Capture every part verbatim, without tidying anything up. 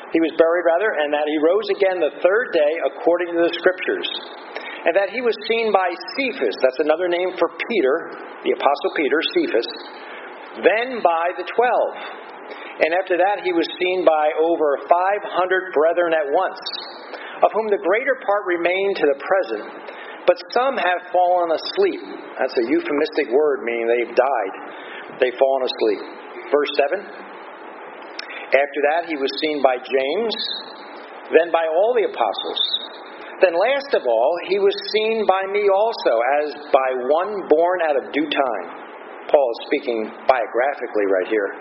he was buried rather, and that he rose again the third day according to the Scriptures. And that he was seen by Cephas, that's another name for Peter, the Apostle Peter, Cephas, then by the twelve. And after that he was seen by over five hundred brethren at once, of whom the greater part remain to the present, but some have fallen asleep. That's a euphemistic word, meaning they've died. They've fallen asleep. Verse seven. After that he was seen by James, then by all the apostles. Then last of all, he was seen by me also, as by one born out of due time. Paul is speaking biographically right here.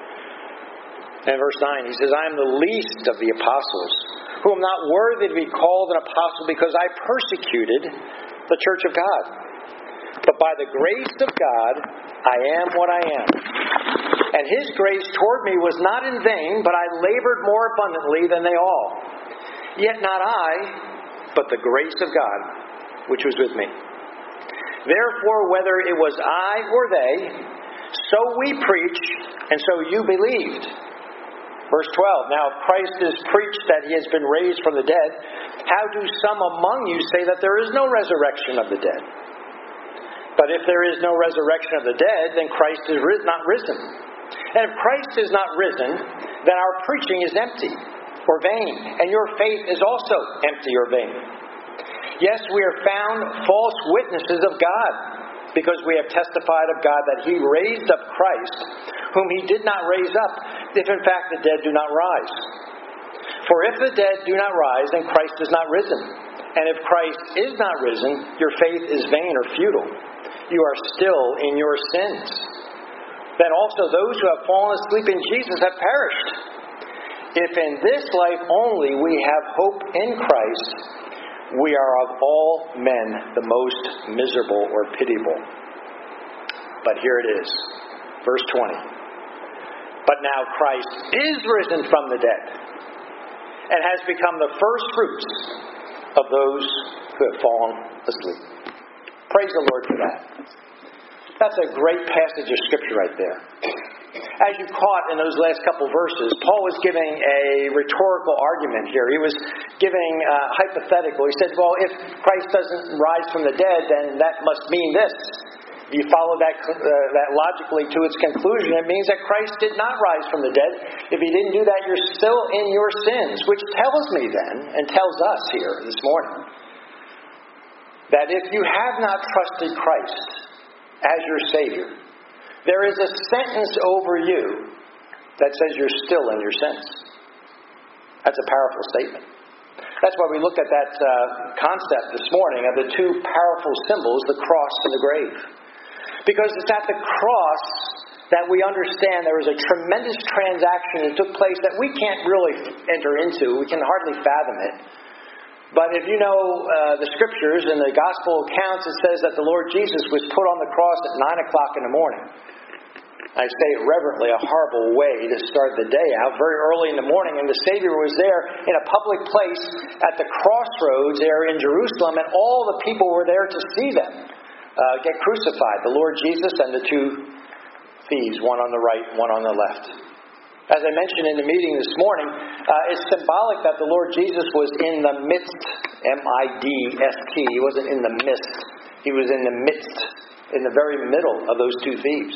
And verse nine, he says, I am the least of the apostles, who am not worthy to be called an apostle, because I persecuted the church of God. But by the grace of God, I am what I am. And his grace toward me was not in vain, but I labored more abundantly than they all. Yet not I, but the grace of God, which was with me. Therefore, whether it was I or they, so we preach, and so you believed. Verse twelve, now if Christ is preached that he has been raised from the dead, how do some among you say that there is no resurrection of the dead? But if there is no resurrection of the dead, then Christ is not risen. And if Christ is not risen, then our preaching is empty or vain, and your faith is also empty or vain. Yes, we are found false witnesses of God, because we have testified of God that he raised up Christ, whom he did not raise up, if in fact the dead do not rise. For if the dead do not rise, then Christ is not risen. And if Christ is not risen, your faith is vain or futile. You are still in your sins. Then also those who have fallen asleep in Jesus have perished. If in this life only we have hope in Christ, we are of all men the most miserable or pitiable. But here it is, verse twenty. But now Christ is risen from the dead, and has become the first fruits of those who have fallen asleep. Praise the Lord for that. That's a great passage of Scripture right there. As you caught in those last couple verses, Paul was giving a rhetorical argument here. He was giving uh, hypothetical. He said, well, if Christ doesn't rise from the dead, then that must mean this. If you follow that, uh, that logically to its conclusion, it means that Christ did not rise from the dead. If he didn't do that, you're still in your sins, which tells me then, and tells us here this morning, that if you have not trusted Christ as your Savior, there is a sentence over you that says you're still in your sins. That's a powerful statement. That's why we looked at that uh, concept this morning of the two powerful symbols, the cross and the grave. Because it's at the cross that we understand there was a tremendous transaction that took place that we can't really enter into. We can hardly fathom it. But if you know uh, the Scriptures and the Gospel accounts, it says that the Lord Jesus was put on the cross at nine o'clock in the morning. I say it reverently, a horrible way to start the day out, very early in the morning, and the Savior was there in a public place at the crossroads there in Jerusalem, and all the people were there to see them uh, get crucified, the Lord Jesus and the two thieves, one on the right, one on the left. As I mentioned in the meeting this morning, uh, it's symbolic that the Lord Jesus was in the midst, M I D S T. He wasn't in the midst. He was in the midst, in the very middle of those two thieves.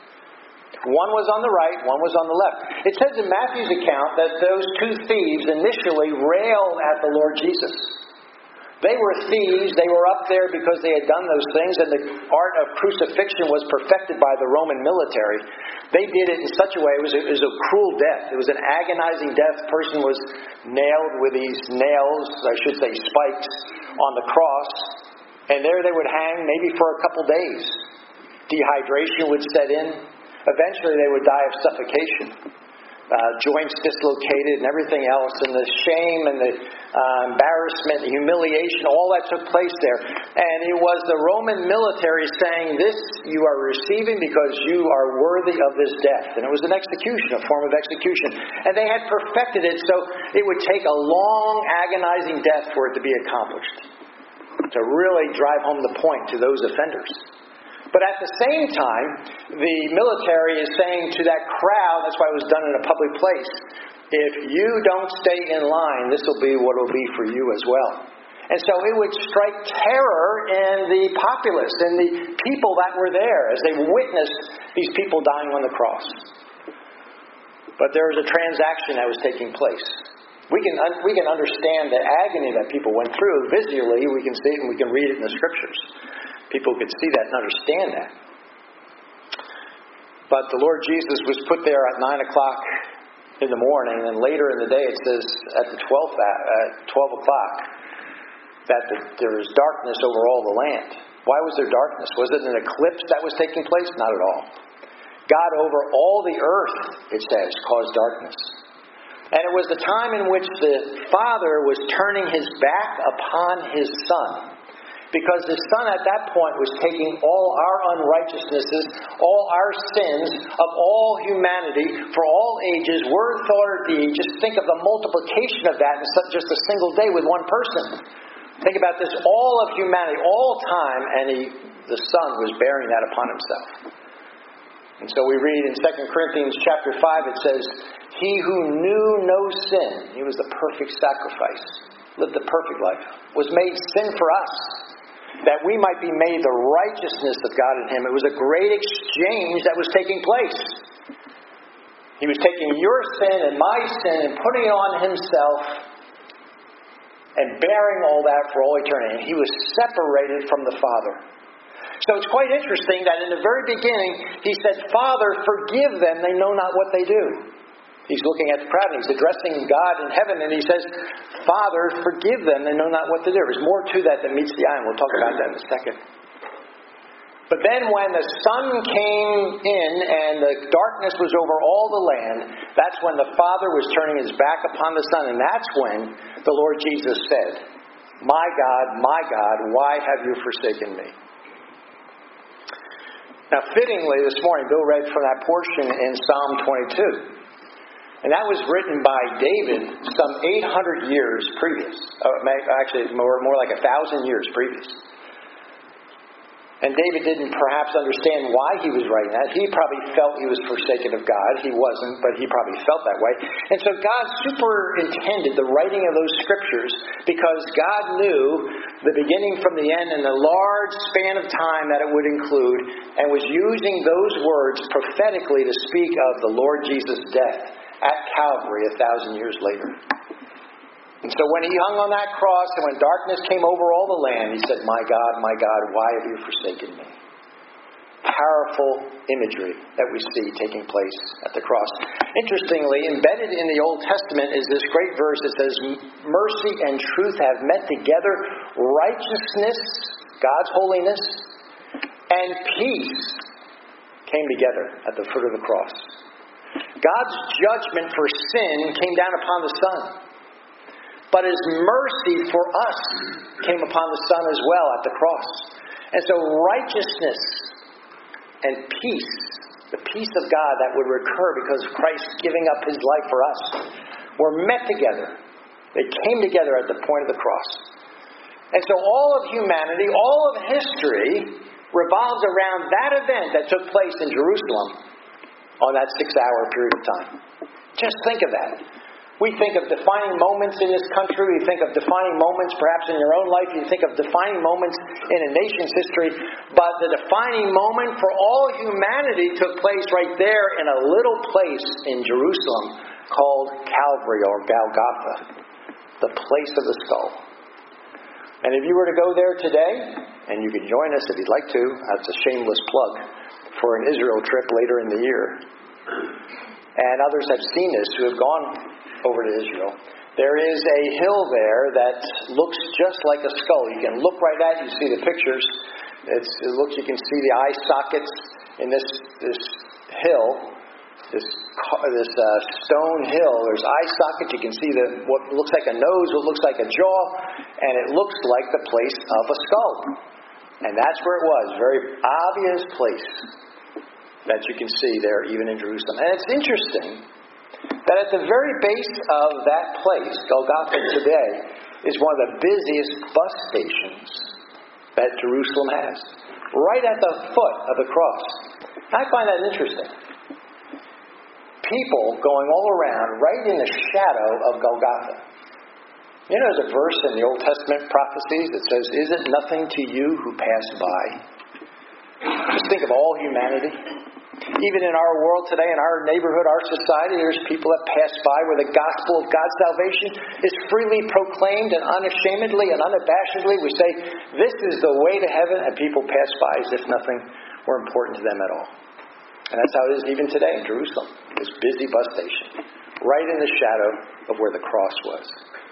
One was on the right, one was on the left. It says in Matthew's account that those two thieves initially railed at the Lord Jesus. They were thieves. They were up there because they had done those things, and the art of crucifixion was perfected by the Roman military. They did it in such a way, it was a, it was a cruel death. It was an agonizing death. The person was nailed with these nails, I should say spikes, on the cross. And there they would hang maybe for a couple days. Dehydration would set in. Eventually they would die of suffocation. Uh, joints dislocated and everything else. And the shame and the uh, embarrassment, the humiliation, all that took place there. And it was the Roman military saying, this you are receiving because you are worthy of this death. And it was an execution, a form of execution. And they had perfected it so it would take a long, agonizing death for it to be accomplished, to really drive home the point to those offenders. But at the same time, the military is saying to that crowd, that's why it was done in a public place, if you don't stay in line, this will be what it will be for you as well. And so it would strike terror in the populace and the people that were there as they witnessed these people dying on the cross. But there was a transaction that was taking place. We can we can understand the agony that people went through visually. We can see it and we can read it in the Scriptures. People could see that and understand that. But the Lord Jesus was put there at nine o'clock in the morning, and later in the day it says at the twelfth at twelve o'clock that the, there was darkness over all the land. Why was there darkness? Was it an eclipse that was taking place? Not at all. God over all the earth, it says, caused darkness. And it was the time in which the Father was turning His back upon His Son. Because the Son at that point was taking all our unrighteousnesses, all our sins of all humanity for all ages, word, thought, or deed. Just think of the multiplication of that in just a single day with one person. Think about this, all of humanity, all time, and he, the Son was bearing that upon Himself. And so we read in Second Corinthians chapter five, it says, He who knew no sin, He was the perfect sacrifice, lived the perfect life, was made sin for us, that we might be made the righteousness of God in Him. It was a great exchange that was taking place. He was taking your sin and my sin and putting it on Himself and bearing all that for all eternity. And He was separated from the Father. So it's quite interesting that in the very beginning, He said, Father, forgive them, they know not what they do. He's looking at the crowd and He's addressing God in heaven, and He says, Father, forgive them, they know not what to do. There's more to that than meets the eye, and we'll talk about that in a second. But then when the sun came in and the darkness was over all the land, that's when the Father was turning His back upon the Son, and that's when the Lord Jesus said, My God, my God, why have you forsaken me? Now, fittingly, this morning, Bill read from that portion in Psalm twenty-two. And that was written by David some eight hundred years previous. Uh, actually, more, more like one thousand years previous. And David didn't perhaps understand why he was writing that. He probably felt he was forsaken of God. He wasn't, but he probably felt that way. And so God superintended the writing of those scriptures because God knew the beginning from the end and the large span of time that it would include, and was using those words prophetically to speak of the Lord Jesus' death at Calvary a thousand years later. And so when He hung on that cross and when darkness came over all the land, He said, My God, my God, why have you forsaken me? Powerful imagery that we see taking place at the cross. Interestingly, embedded in the Old Testament is this great verse. It says, Mercy and truth have met together, righteousness, God's holiness, and peace came together at the foot of the cross. God's judgment for sin came down upon the Son. But His mercy for us came upon the Son as well at the cross. And so righteousness and peace, the peace of God that would recur because of Christ giving up His life for us, were met together. They came together at the point of the cross. And so all of humanity, all of history, revolves around that event that took place in Jerusalem on that six-hour period of time. Just think of that. We think of defining moments in this country. We think of defining moments perhaps in your own life. You think of defining moments in a nation's history. But the defining moment for all humanity took place right there in a little place in Jerusalem called Calvary or Golgotha, the place of the skull. And if you were to go there today, and you can join us if you'd like to, that's a shameless plug for an Israel trip later in the year. And others have seen this who have gone over to Israel. There is a hill there that looks just like a skull. You can look right at it. You see the pictures. It's, it looks. You can see the eye sockets in this this hill, this this uh, stone hill. There's eye sockets. You can see the what looks like a nose, what looks like a jaw, and it looks like the place of a skull. And that's where it was. Very obvious place that you can see there, even in Jerusalem. And it's interesting that at the very base of that place, Golgotha today, is one of the busiest bus stations that Jerusalem has. Right at the foot of the cross. I find that interesting. people going all around right in the shadow of Golgotha. You know, there's a verse in the Old Testament prophecies that says, "Is it nothing to you who pass by?" Just think of all humanity. Even in our world today, in our neighborhood, our society, there's people that pass by where the gospel of God's salvation is freely proclaimed, and unashamedly and unabashedly we say, "This is the way to heaven," and people pass by as if nothing were important to them at all. And that's how it is even today in Jerusalem, this busy bus station, right in the shadow of where the cross was.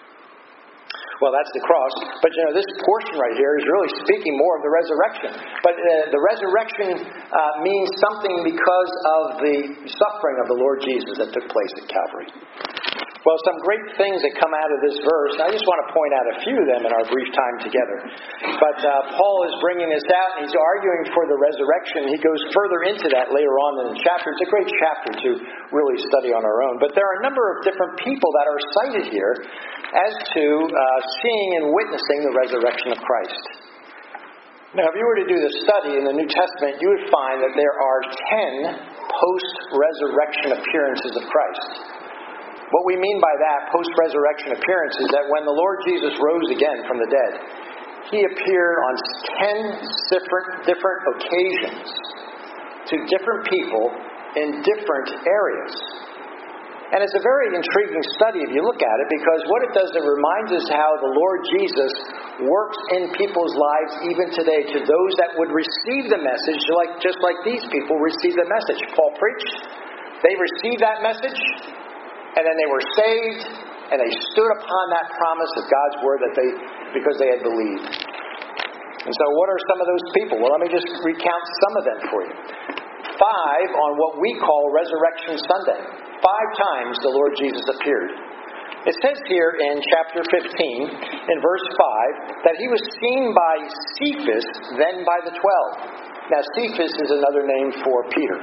Well, that's the cross. But, you know, this portion right here is really speaking more of the resurrection. But uh, the resurrection uh, means something because of the suffering of the Lord Jesus that took place at Calvary. Well, some great things that come out of this verse. I just want to point out a few of them in our brief time together. But uh, Paul is bringing this out, and he's arguing for the resurrection. He goes further into that later on in the chapter. It's a great chapter to really study on our own. But there are a number of different people that are cited here as to uh, seeing and witnessing the resurrection of Christ. Now, if you were to do the study in the New Testament, you would find that there are ten post-resurrection appearances of Christ. What we mean by that, post-resurrection appearance, is that when the Lord Jesus rose again from the dead, He appeared on ten different, different occasions to different people in different areas. And it's a very intriguing study if you look at it, because what it does, it reminds us how the Lord Jesus works in people's lives even today to those that would receive the message, like just like these people received the message. Paul preached, they received that message, and then they were saved, and they stood upon that promise of God's word that they, because they had believed. And so what are some of those people? Well, let me just recount some of them for you. Five on what we call Resurrection Sunday. Five times the Lord Jesus appeared. It says here in chapter fifteen, in verse five, that He was seen by Cephas, then by the twelve. Now, Cephas is another name for Peter.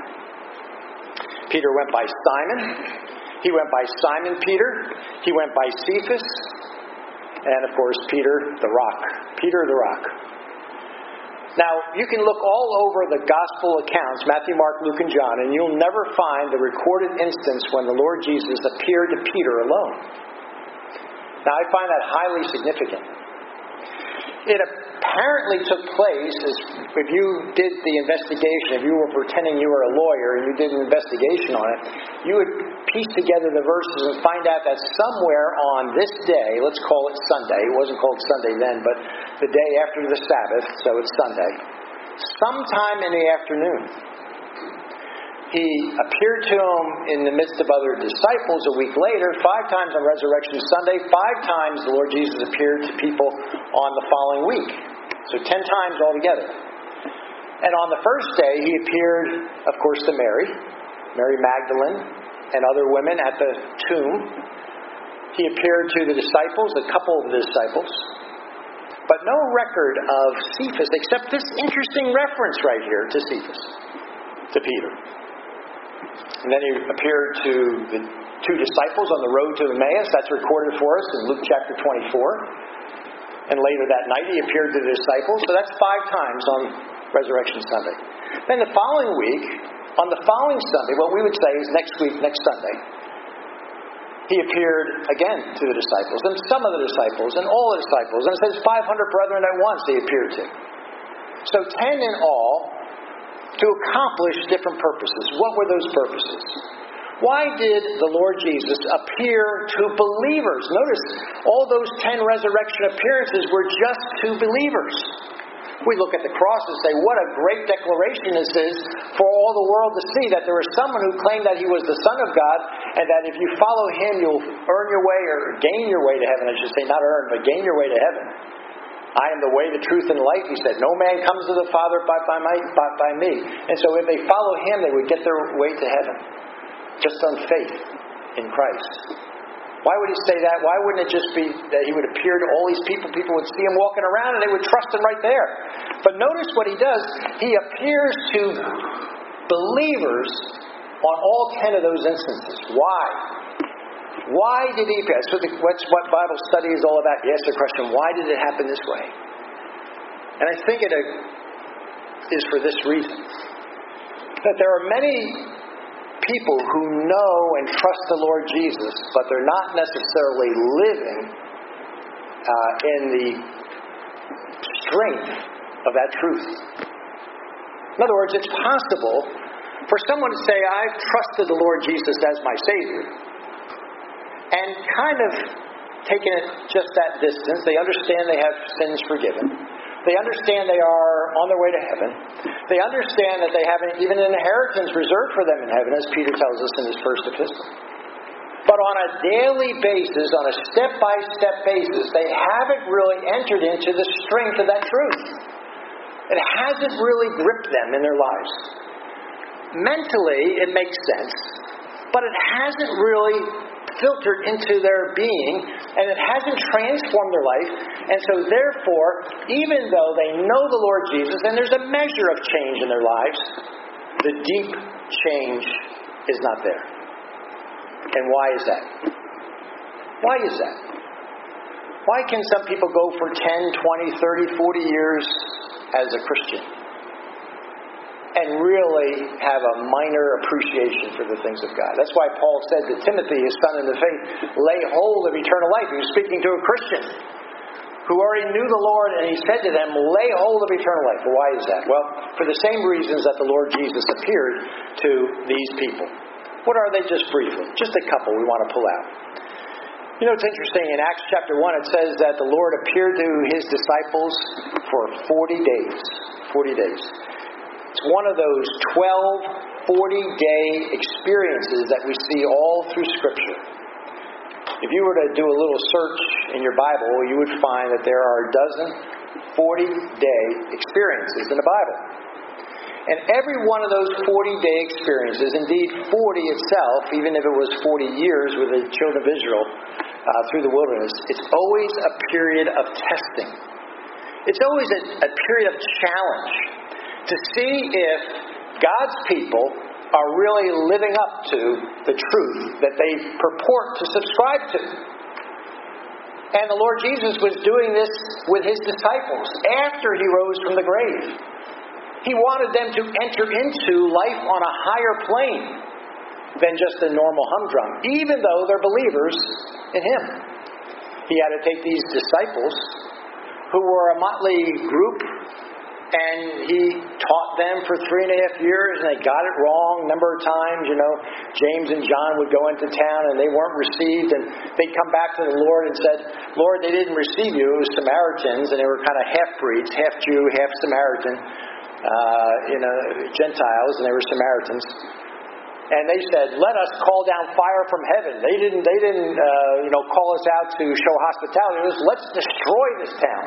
Peter went by Simon. He went by Simon Peter. He went by Cephas. And, of course, Peter the Rock. Peter the Rock. Now, you can look all over the gospel accounts, Matthew, Mark, Luke, and John, and you'll never find the recorded instance when the Lord Jesus appeared to Peter alone. Now, I find that highly significant. It apparently took place, as if you did the investigation, if you were pretending you were a lawyer and you did an investigation on it, you would piece together the verses and find out that somewhere on this day, let's call it Sunday, it wasn't called Sunday then, but the day after the Sabbath, so it's Sunday, sometime in the afternoon, He appeared to them in the midst of other disciples a week later, five times on Resurrection Sunday, five times the Lord Jesus appeared to people on the following week. So ten times altogether. And on the first day, He appeared, of course, to Mary, Mary Magdalene, and other women at the tomb. He appeared to the disciples, a couple of the disciples. But no record of Cephas, except this interesting reference right here to Cephas, to Peter. And then He appeared to the two disciples on the road to Emmaus. That's recorded for us in Luke chapter twenty-four. And later that night He appeared to the disciples. So that's five times on Resurrection Sunday. Then the following week, on the following Sunday, what we would say is next week, next Sunday, He appeared again to the disciples, and some of the disciples, and all the disciples. And it says five hundred brethren at once He appeared to. So ten in all, to accomplish different purposes. What were those purposes? Why did the Lord Jesus appear to believers? Notice, all those ten resurrection appearances were just to believers. We look at the cross and say, what a great declaration this is for all the world to see, that there was someone who claimed that He was the Son of God, and that if you follow Him, you'll earn your way, or gain your way to heaven, I should say, not earn, but gain your way to heaven. I am the way, the truth, and life, He said. No man comes to the Father but by, my, but by me. And so if they follow Him, they would get their way to heaven. Just on faith in Christ. Why would He say that? Why wouldn't it just be that He would appear to all these people? People would see Him walking around and they would trust Him right there. But notice what He does. He appears to believers on all ten of those instances. Why? Why did He appear? That's what, the, that's what Bible study is all about. You ask the question, why did it happen this way? And I think it is for this reason. That there are many people who know and trust the Lord Jesus, but they're not necessarily living uh, in the strength of that truth. In other words, it's possible for someone to say, I've trusted the Lord Jesus as my Savior, and kind of taken it just that distance. They understand they have sins forgiven. They understand they are on their way to heaven. They understand that they have even an inheritance reserved for them in heaven, as Peter tells us in his first epistle. But on a daily basis, on a step-by-step basis, they haven't really entered into the strength of that truth. It hasn't really gripped them in their lives. Mentally, it makes sense, but it hasn't really filtered into their being, and it hasn't transformed their life. And so therefore, even though they know the Lord Jesus, and there's a measure of change in their lives, the deep change is not there. And why is that? Why is that? Why can some people go for ten, twenty, thirty, forty years as a Christian and really have a minor appreciation for the things of God? That's why Paul said to Timothy, his son in the faith, lay hold of eternal life. He was speaking to a Christian who already knew the Lord, and he said to them, lay hold of eternal life. Well, why is that? Well, for the same reasons that the Lord Jesus appeared to these people. What are they, just briefly? Just a couple we want to pull out. You know, it's interesting. In Acts chapter one, it says that the Lord appeared to his disciples for forty days. forty days. It's one of those twelve forty-day experiences that we see all through Scripture. If you were to do a little search in your Bible, you would find that there are a dozen forty-day experiences in the Bible. And every one of those forty-day experiences, indeed forty itself, even if it was forty years with the children of Israel uh, through the wilderness, it's always a period of testing. It's always a, a period of challenge to see if God's people are really living up to the truth that they purport to subscribe to. And the Lord Jesus was doing this with his disciples after he rose from the grave. He wanted them to enter into life on a higher plane than just a normal humdrum, even though they're believers in him. He had to take these disciples, who were a motley group, and he taught them for three and a half years, and they got it wrong a number of times. You know, James and John would go into town, and they weren't received, and they'd come back to the Lord and said, Lord, they didn't receive you. It was Samaritans, and they were kind of half-breeds, half Jew, half Samaritan, uh, you know, Gentiles, and they were Samaritans. And they said, let us call down fire from heaven. They didn't, they didn't uh, you know, call us out to show hospitality. It was, let's destroy this town.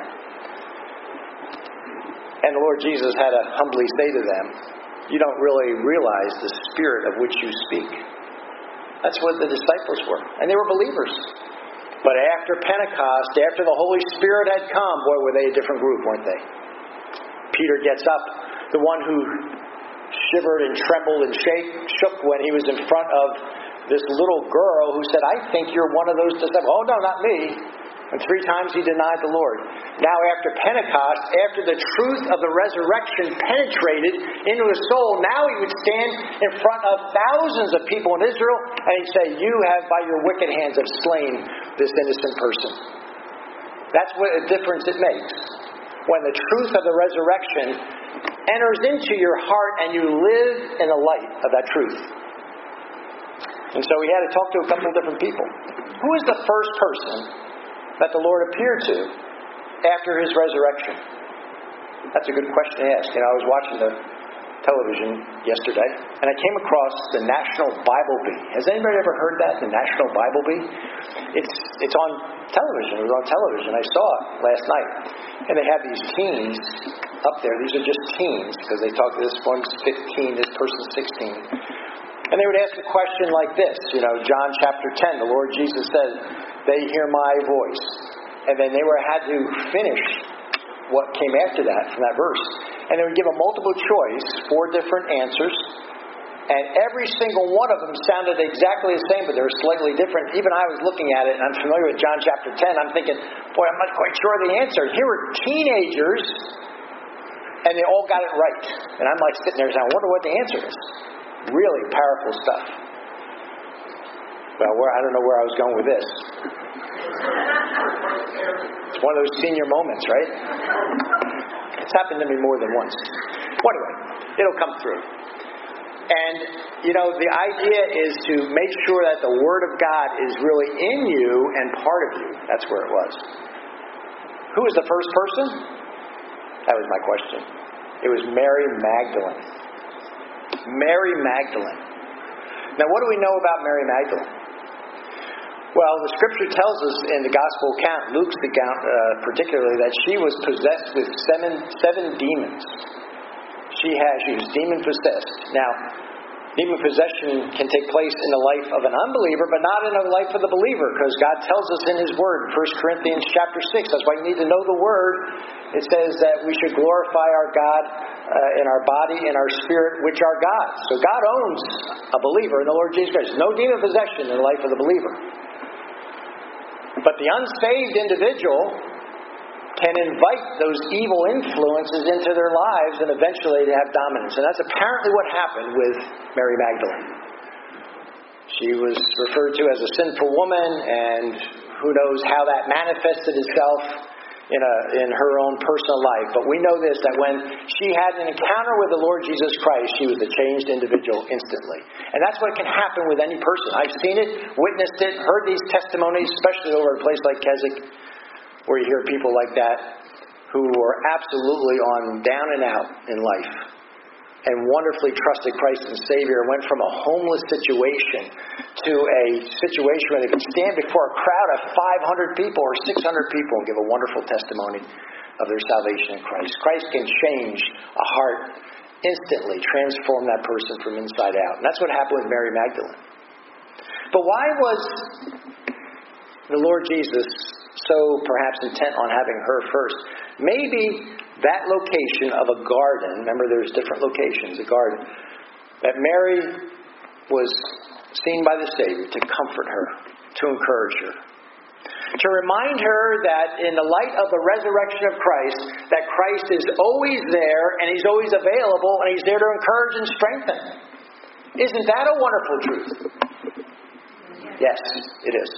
And the Lord Jesus had to humbly say to them, you don't really realize the spirit of which you speak. That's what the disciples were. And they were believers. But after Pentecost, after the Holy Spirit had come, boy, were they a different group, weren't they? Peter gets up, the one who shivered and trembled and shake, shook when he was in front of this little girl who said, I think you're one of those disciples. Oh, no, not me. And three times he denied the Lord. Now after Pentecost, after the truth of the resurrection penetrated into his soul, now he would stand in front of thousands of people in Israel and he'd say, you have by your wicked hands have slain this innocent person. That's what a difference it makes. When the truth of the resurrection enters into your heart and you live in the light of that truth. And so he had to talk to a couple of different people. Who is the first person that the Lord appeared to after his resurrection? That's a good question to ask. You know, I was watching the television yesterday, and I came across the National Bible Bee. Has anybody ever heard that, the National Bible Bee? It's it's on television. It was on television. I saw it last night. And they have these teens up there. These are just teens, because they talk, this one's fifteen, this person's sixteen. And they would ask a question like this, you know, John chapter ten, the Lord Jesus said, they hear my voice. And then they were had to finish what came after that from that verse. And they would give a multiple choice, four different answers. And every single one of them sounded exactly the same, but they were slightly different. Even I was looking at it, and I'm familiar with John chapter ten. I'm thinking, boy, I'm not quite sure of the answer. Here were teenagers, and they all got it right. And I'm like sitting there saying, I wonder what the answer is. Really powerful stuff. Well, where, I don't know where I was going with this. It's one of those senior moments, right? It's happened to me more than once. Well, anyway, it'll come through. And, you know, the idea is to make sure that the Word of God is really in you and part of you. That's where it was. Who was the first person? That was my question. It was Mary Magdalene. Mary Magdalene. Now, what do we know about Mary Magdalene? Well, the Scripture tells us in the Gospel account, Luke's account uh, particularly, that she was possessed with seven, seven demons. She has, she was demon-possessed. Now, demon possession can take place in the life of an unbeliever, but not in the life of the believer, because God tells us in His Word, First Corinthians chapter six, that's why you need to know the Word. It says that we should glorify our God uh, in our body and our spirit, which are God's. So God owns a believer in the Lord Jesus Christ. No demon possession in the life of the believer. But the unsaved individual can invite those evil influences into their lives and eventually they have dominance. And that's apparently what happened with Mary Magdalene. She was referred to as a sinful woman, and who knows how that manifested itself in a in her own personal life. But we know this, that when she had an encounter with the Lord Jesus Christ, she was a changed individual instantly. And that's what can happen with any person. I've seen it, witnessed it, heard these testimonies, especially over a place like Keswick, where you hear people like that who are absolutely on down and out in life and wonderfully trusted Christ and Savior and went from a homeless situation to a situation where they could stand before a crowd of five hundred people or six hundred people and give a wonderful testimony of their salvation in Christ. Christ can change a heart instantly, transform that person from inside out. And that's what happened with Mary Magdalene. But why was the Lord Jesus so perhaps intent on having her first? Maybe that location of a garden, remember there's different locations, a garden, that Mary was seen by the Savior to comfort her, to encourage her, to remind her that in the light of the resurrection of Christ, that Christ is always there and He's always available and He's there to encourage and strengthen. Isn't that a wonderful truth? Yes, it is.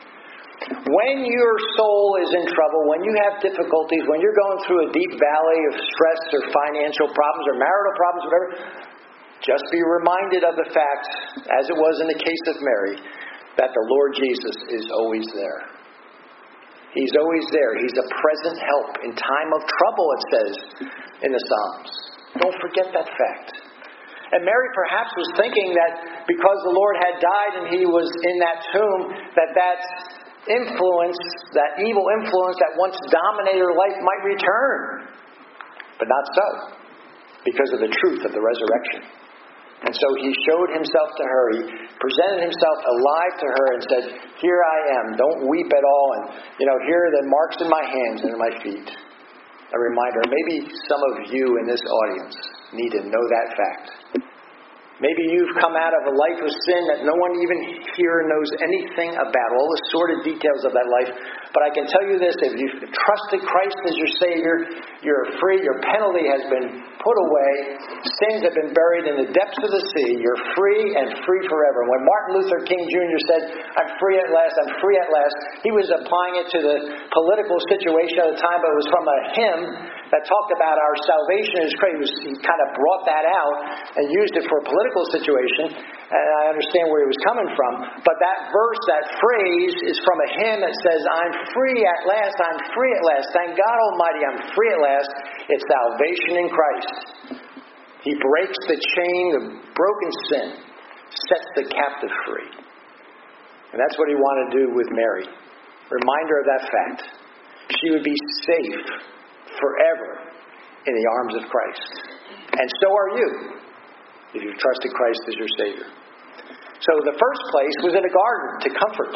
When your soul is in trouble, when you have difficulties, when you're going through a deep valley of stress or financial problems or marital problems, whatever, just be reminded of the fact, as it was in the case of Mary, that the Lord Jesus is always there. He's always there. He's a present help in time of trouble, it says in the Psalms. Don't forget that fact. And Mary perhaps was thinking that because the Lord had died and He was in that tomb, that that influence, that evil influence that once dominated her life might return. But not so, because of the truth of the resurrection. And so He showed Himself to her. He presented Himself alive to her and said, here I am, don't weep at all. And, you know, here are the marks in my hands and in my feet. A reminder, maybe some of you in this audience need to know that fact. Maybe you've come out of a life of sin that no one even here knows anything about, all the sordid details of that life. But I can tell you this, if you've trusted Christ as your Savior, you're free, your penalty has been put away, sins have been buried in the depths of the sea, you're free and free forever. When Martin Luther King Junior said, I'm free at last, I'm free at last, he was applying it to the political situation at the time, but it was from a hymn that talked about our salvation is Christ. He kind of brought that out and used it for a political situation, and I understand where he was coming from. But that verse, that phrase, is from a hymn that says, I'm free at last, I'm free at last. Thank God Almighty, I'm free at last. It's salvation in Christ. He breaks the chain of broken sin, sets the captive free. And that's what He wanted to do with Mary. Reminder of that fact. She would be safe forever in the arms of Christ. And so are you, if you've trusted Christ as your Savior. So the first place was in a garden to comfort.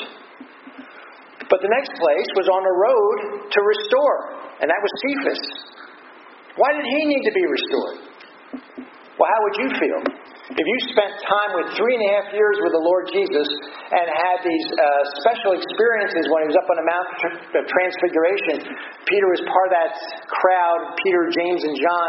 But the next place was on the road to restore. And that was Cephas. Why did he need to be restored? Well, how would you feel if you spent time with three and a half years with the Lord Jesus and had these uh, special experiences when He was up on the Mount of Transfiguration? Peter was part of that crowd, Peter, James, and John,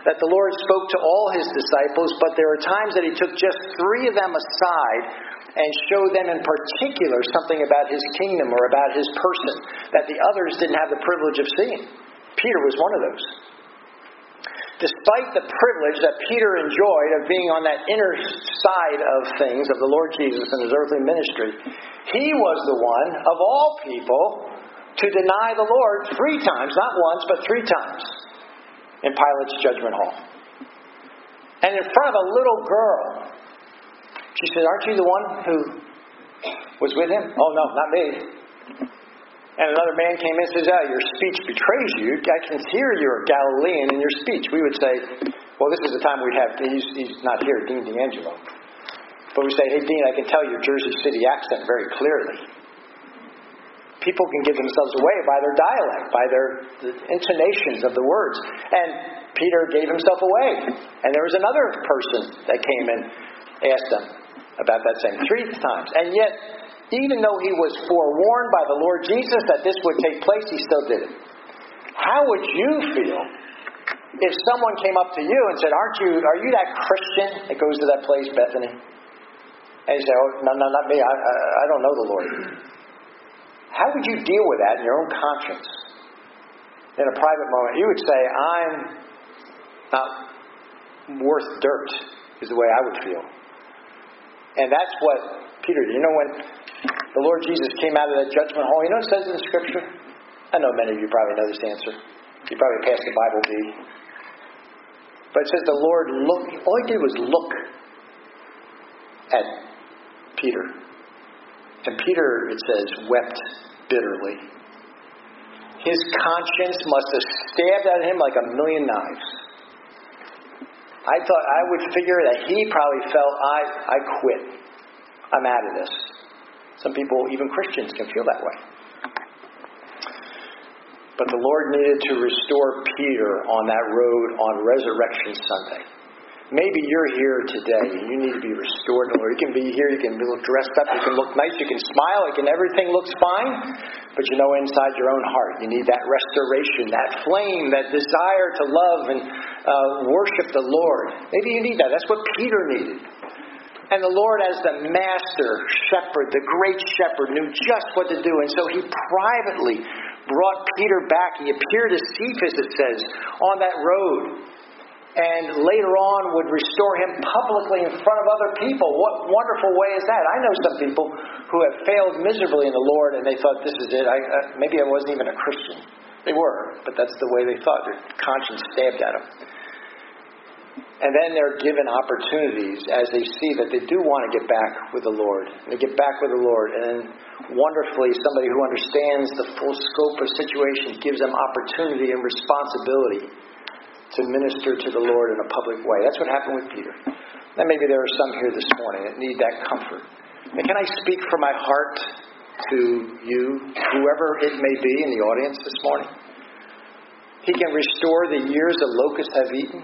that the Lord spoke to all his disciples, but there are times that he took just three of them aside and showed them in particular something about his kingdom or about his person that the others didn't have the privilege of seeing. Peter was one of those. Despite the privilege that Peter enjoyed of being on that inner side of things, of the Lord Jesus and his earthly ministry, he was the one, of all people, to deny the Lord three times, not once, but three times, in Pilate's judgment hall. And in front of a little girl. She said, "Aren't you the one who was with him?" "Oh, no, not me." And another man came in and says, "Oh, your speech betrays you. I can hear you're a Galilean in your speech." We would say, well, this is the time we'd have, he's, he's not here, Dean D'Angelo. But we say, "Hey, Dean, I can tell your Jersey City accent very clearly." People can give themselves away by their dialect, by their the intonations of the words. And Peter gave himself away. And there was another person that came and asked him about that same three times. And yet, even though he was forewarned by the Lord Jesus that this would take place, he still did it. How would you feel if someone came up to you and said, "Aren't you, are you that Christian that goes to that place, Bethany?" And you say, "Oh, no, no, not me. I, I, I don't know the Lord." How would you deal with that in your own conscience? In a private moment, you would say, "I'm not worth dirt," is the way I would feel. And that's what Peter did. You know, when the Lord Jesus came out of that judgment hall, you know what it says in the Scripture? I know many of you probably know this answer. You probably passed the Bible B. But it says the Lord looked, all he did was look at Peter. And Peter, it says, wept bitterly. His conscience must have stabbed at him like a million knives. I thought, I would figure that he probably felt, I, I quit. I'm out of this. Some people, even Christians, can feel that way. But the Lord needed to restore Peter on that road on Resurrection Sunday. Maybe you're here today and you need to be restored to the Lord. You can be here, you can look dressed up, you can look nice, you can smile, you can, everything looks fine. But you know inside your own heart, you need that restoration, that flame, that desire to love and uh, worship the Lord. Maybe you need that. That's what Peter needed. And the Lord, as the master shepherd, the great shepherd, knew just what to do. And so he privately brought Peter back. He appeared to Cephas, it says, on that road. And later on would restore him publicly in front of other people. What wonderful way is that? I know some people who have failed miserably in the Lord and they thought, this is it. I, uh, maybe I wasn't even a Christian. They were, but that's the way they thought. Their conscience stabbed at them. And then they're given opportunities as they see that they do want to get back with the Lord. They get back with the Lord. And wonderfully, somebody who understands the full scope of situation gives them opportunity and responsibility to minister to the Lord in a public way. That's what happened with Peter. And maybe there are some here this morning that need that comfort. And can I speak from my heart to you, whoever it may be in the audience this morning? He can restore the years the locusts have eaten.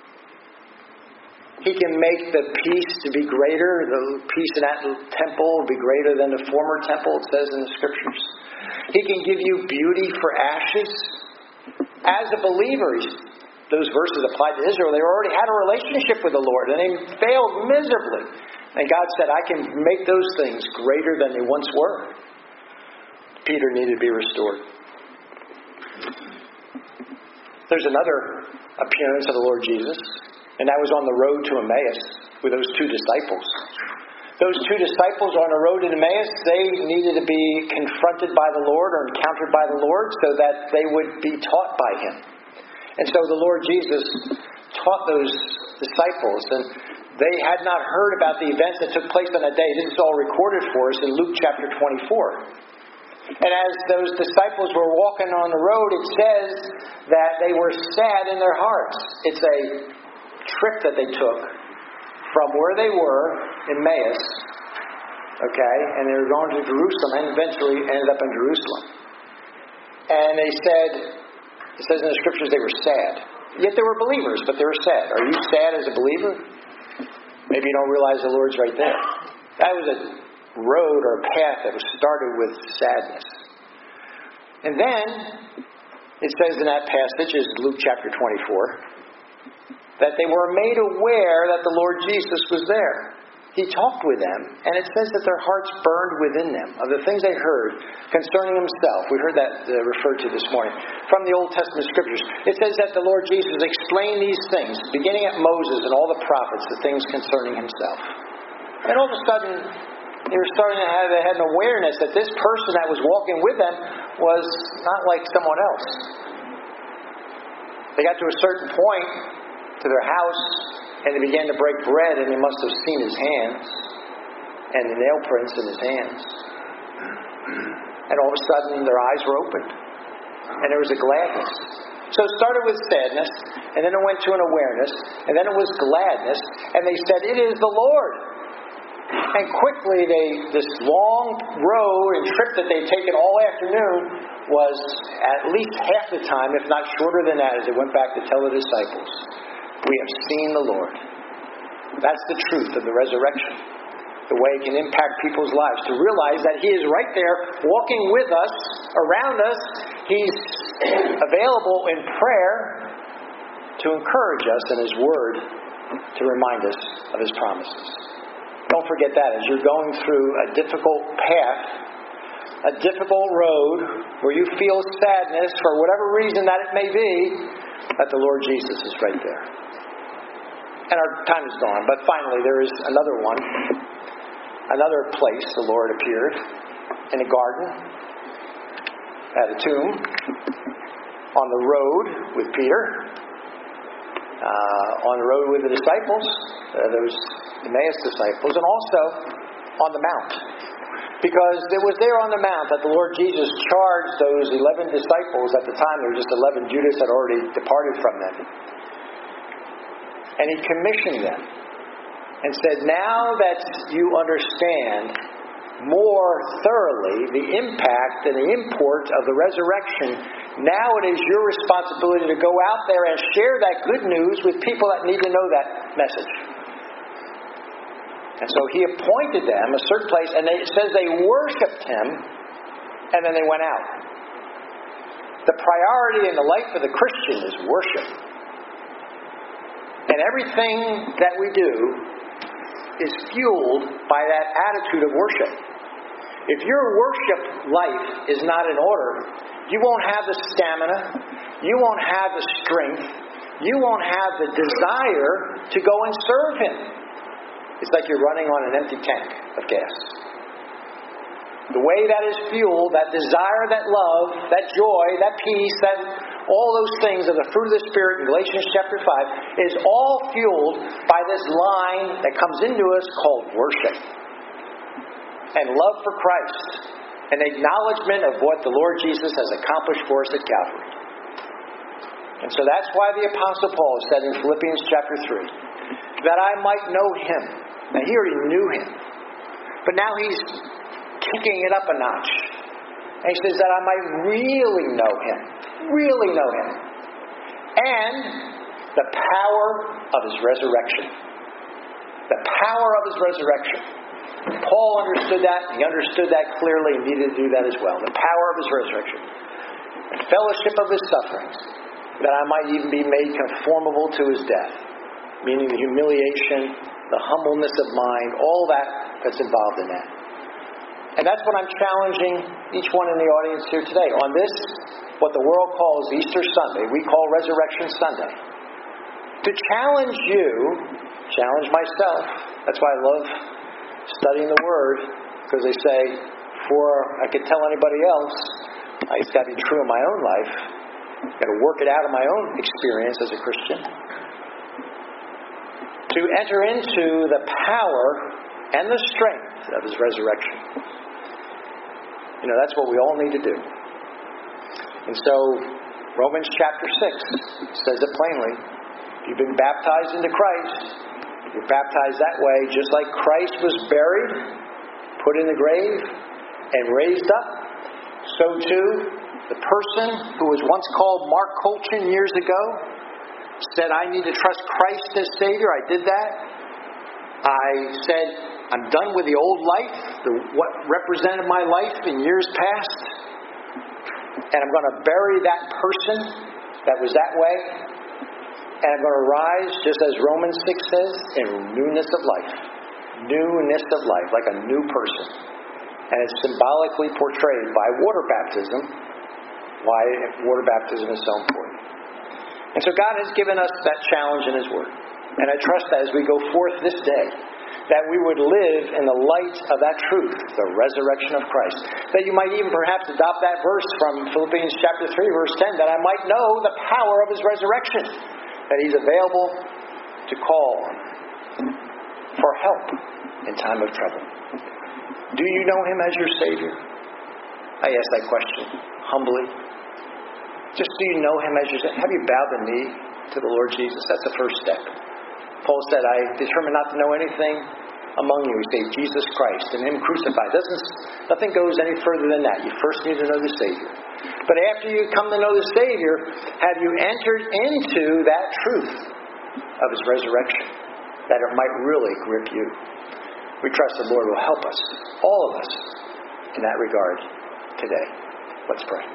He can make the peace to be greater. The peace in that temple will be greater than the former temple, it says in the Scriptures. He can give you beauty for ashes. As a believer, those verses applied to Israel. They already had a relationship with the Lord, and they failed miserably. And God said, I can make those things greater than they once were. Peter needed to be restored. There's another appearance of the Lord Jesus, and that was on the road to Emmaus with those two disciples. Those two disciples on the road to Emmaus, they needed to be confronted by the Lord or encountered by the Lord so that they would be taught by Him. And so the Lord Jesus taught those disciples, and they had not heard about the events that took place on that day. This is all recorded for us in Luke chapter twenty-four. And as those disciples were walking on the road, it says that they were sad in their hearts. It's a trip that they took from where they were, Emmaus, okay, and they were going to Jerusalem and eventually ended up in Jerusalem. And they said, it says in the Scriptures they were sad. Yet they were believers, but they were sad. Are you sad as a believer? Maybe you don't realize the Lord's right there. That was a road or a path that was started with sadness. And then, it says in that passage, is Luke chapter twenty-four, that they were made aware that the Lord Jesus was there. He talked with them, and it says that their hearts burned within them of the things they heard concerning himself. We heard that uh, referred to this morning from the Old Testament Scriptures. It says that the Lord Jesus explained these things, beginning at Moses and all the prophets, the things concerning himself. And all of a sudden, they were starting to have, they had an awareness that this person that was walking with them was not like someone else. They got to a certain point to their house, and they began to break bread, and they must have seen his hands and the nail prints in his hands. And all of a sudden, their eyes were opened, and there was a gladness. So it started with sadness, and then it went to an awareness, and then it was gladness, and they said, "It is the Lord." And quickly, they this long road and trip that they'd taken all afternoon was at least half the time, if not shorter than that, as they went back to tell the disciples, "We have seen the Lord." That's the truth of the resurrection. The way it can impact people's lives. To realize that He is right there, walking with us, around us. He's available in prayer to encourage us, and His Word to remind us of His promises. Don't forget that as you're going through a difficult path, a difficult road, where you feel sadness for whatever reason that it may be, that the Lord Jesus is right there. And our time is gone, but finally there is another one. Another place the Lord appeared, in a garden, at a tomb, on the road with Peter, uh, on the road with the disciples, uh, those Emmaus disciples, and also on the Mount. Because it was there on the Mount that the Lord Jesus charged those eleven disciples. At the time there were just eleven. Judas had already departed from them. And He commissioned them and said, "Now that you understand more thoroughly the impact and the import of the resurrection, now it is your responsibility to go out there and share that good news with people that need to know that message." And so He appointed them a certain place, and they, it says they worshipped Him, and then they went out. The priority in the life of the Christian is worship. And everything that we do is fueled by that attitude of worship. If your worship life is not in order, you won't have the stamina, you won't have the strength, you won't have the desire to go and serve Him. It's like you're running on an empty tank of gas. The way that is fueled, that desire, that love, that joy, that peace, that all those things of the fruit of the Spirit in Galatians chapter five is all fueled by this line that comes into us called worship. And love for Christ. An acknowledgement of what the Lord Jesus has accomplished for us at Calvary. And so that's why the Apostle Paul said in Philippians chapter three, that I might know Him. Now he already knew Him. But now he's kicking it up a notch. And he says that I might really know Him. Really know Him. And the power of His resurrection. The power of His resurrection. Paul understood that. He understood that clearly and needed to do that as well. The power of His resurrection. The fellowship of His sufferings. That I might even be made conformable to His death. Meaning the humiliation, the humbleness of mind, all that that's involved in that. And that's what I'm challenging each one in the audience here today. On this, what the world calls Easter Sunday, we call Resurrection Sunday. To challenge you, challenge myself. That's why I love studying the Word, because they say, before I could tell anybody else, it's got to be true in my own life. I've got to work it out in my own experience as a Christian. To enter into the power and the strength of His resurrection. You know, that's what we all need to do. And so, Romans chapter six says it plainly. If you've been baptized into Christ, you're baptized that way, just like Christ was buried, put in the grave, and raised up, so too, the person who was once called Mark Colchin years ago said, I need to trust Christ as Savior. I did that. I said, I'm done with the old life, the, what represented my life in years past, and I'm going to bury that person that was that way, and I'm going to rise, just as Romans six says, in newness of life. Newness of life, like a new person. And it's symbolically portrayed by water baptism, why water baptism is so important. And so God has given us that challenge in His Word. And I trust that as we go forth this day, that we would live in the light of that truth, the resurrection of Christ. That you might even perhaps adopt that verse from Philippians chapter three, verse ten, that I might know the power of His resurrection, that He's available to call for help in time of trouble. Do you know Him as your Savior? I ask that question humbly. Just do you know Him as your Savior? Have you bowed the knee to the Lord Jesus? That's the first step. Paul said, I determined not to know anything among you save Jesus Christ and Him crucified. Doesn't, nothing goes any further than that. You first need to know the Savior. But after you come to know the Savior, have you entered into that truth of His resurrection, that it might really grip you? We trust the Lord will help us, all of us, in that regard today. Let's pray.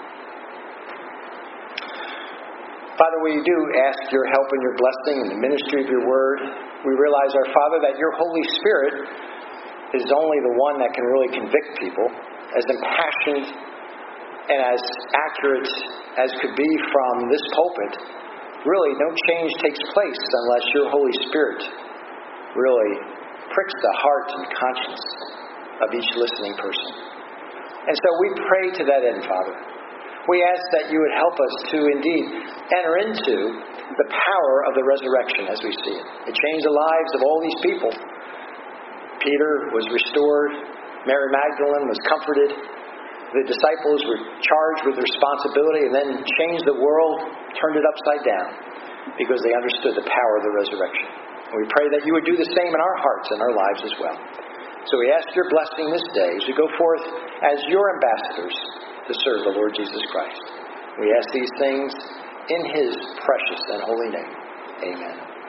Father, we do ask your help and your blessing in the ministry of your word. We realize, our Father, that your Holy Spirit is only the one that can really convict people, as impassioned and as accurate as could be from this pulpit. Really, no change takes place unless your Holy Spirit really pricks the heart and conscience of each listening person. And so we pray to that end, Father. We ask that you would help us to indeed enter into the power of the resurrection as we see it. It changed the lives of all these people. Peter was restored. Mary Magdalene was comforted. The disciples were charged with responsibility and then changed the world, turned it upside down because they understood the power of the resurrection. And we pray that you would do the same in our hearts and our lives as well. So we ask your blessing this day as we go forth as your ambassadors to serve the Lord Jesus Christ. We ask these things in His precious and holy name. Amen.